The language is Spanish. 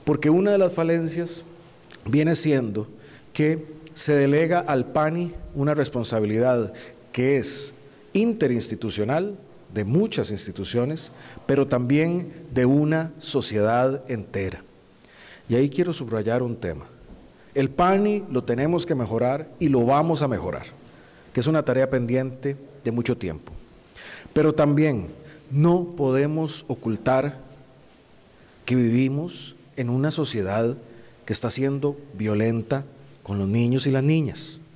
porque una de las falencias viene siendo que se delega al PANI una responsabilidad que es interinstitucional, de muchas instituciones, pero también de una sociedad entera. Y ahí quiero subrayar un tema. El PANI lo tenemos que mejorar y lo vamos a mejorar, que es una tarea pendiente de mucho tiempo. Pero también no podemos ocultar que vivimos en una sociedad que está siendo violenta con los niños y las niñas.